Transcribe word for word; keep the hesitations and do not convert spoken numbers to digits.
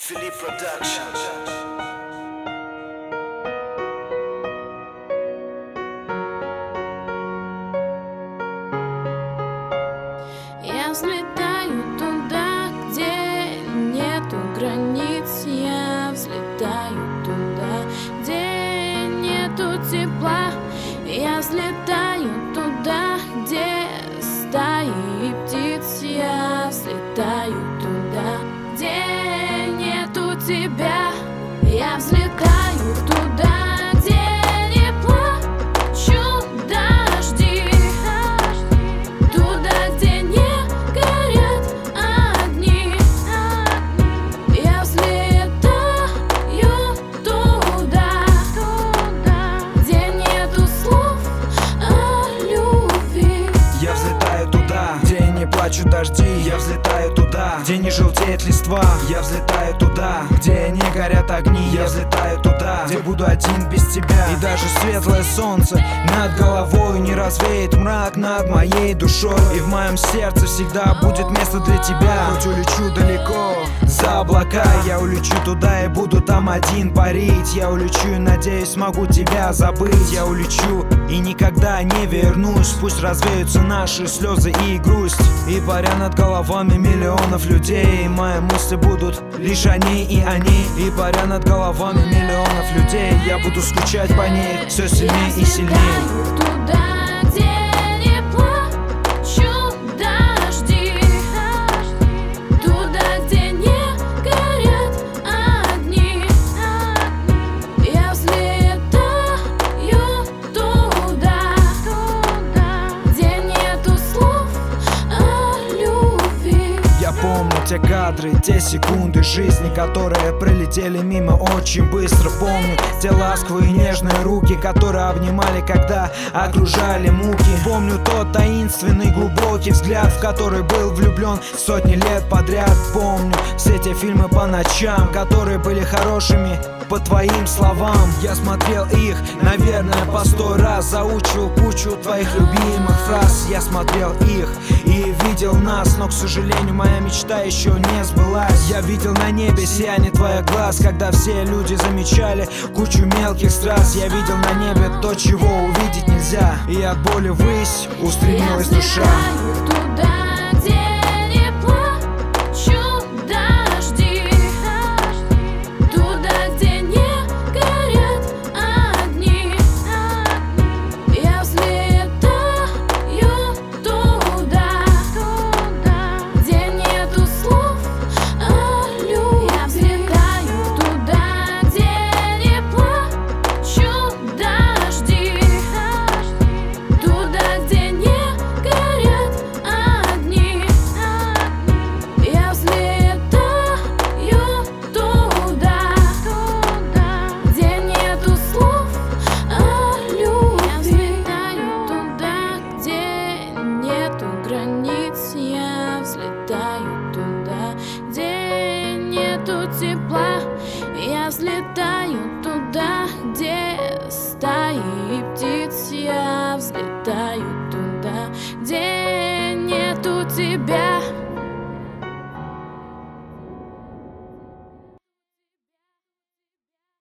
Philip Productions. Я взлетаю туда, где нету границ. Я взлетаю туда, где нету тепла. Я взлетаю туда, где стаи птиц. Я взлетаю туда, где нету тебя. Я взлетаю туда, где не плачут дожди, туда, где не горят огни. Я взлетаю туда, где нету слов о любви. Я взлетаю туда, где не плачут дожди. Я взлетаю туда, где не желтеет листва. Я взлетаю туда, где не горят огни. Я взлетаю туда, где буду один без тебя. И даже светлое солнце над головой не развеет мрак над моей душой. И в моем сердце всегда будет место для тебя. Хоть улечу далеко за облака, я улечу туда и буду там один парить. Я улечу и надеюсь смогу тебя забыть. Я улечу и никогда не вернусь. Пусть развеются наши слезы и грусть. И паря над головами миллионов людей, мои мысли будут лишь о ней и о ней. И паря над головами миллионов людей, я буду скучать по ней все сильнее и сильнее. Туда, где не плачут дожди, туда, где не горят огни. Я взлетаю туда, где нету слов о любви. Я помню те кадры, те секунды жизни, которые пролетели мимо очень быстро. Помню те ласковые нежные руки, которые обнимали, когда окружали муки. Помню тот таинственный глубокий взгляд, в который был влюблен сотни лет подряд. Помню все те фильмы по ночам, которые были хорошими по твоим словам. Я смотрел их, наверное, по сто раз, заучивал кучу твоих любимых фраз. Я смотрел их и видел нас, но, к сожалению, моя мечта еще не сбылась. Я видел на небе сияние твоих глаз, когда все люди замечали кучу мелких страз. Я видел на небе то, чего увидеть нельзя, и от боли ввысь устремилась душа. Туда, где не плачут дожди, туда, где не горят огни. Я взлетаю туда, где нету слов о любви. Я взлетаю туда, где не плачут дожди, туда, где не горят огни. Я взлетаю туда, где нету слов о любви. Я взлетаю туда, где нету границ. Я взлетаю туда, где нету тепла. Я взлетаю туда, где стаи птиц. Я взлетаю туда, где нету тебя.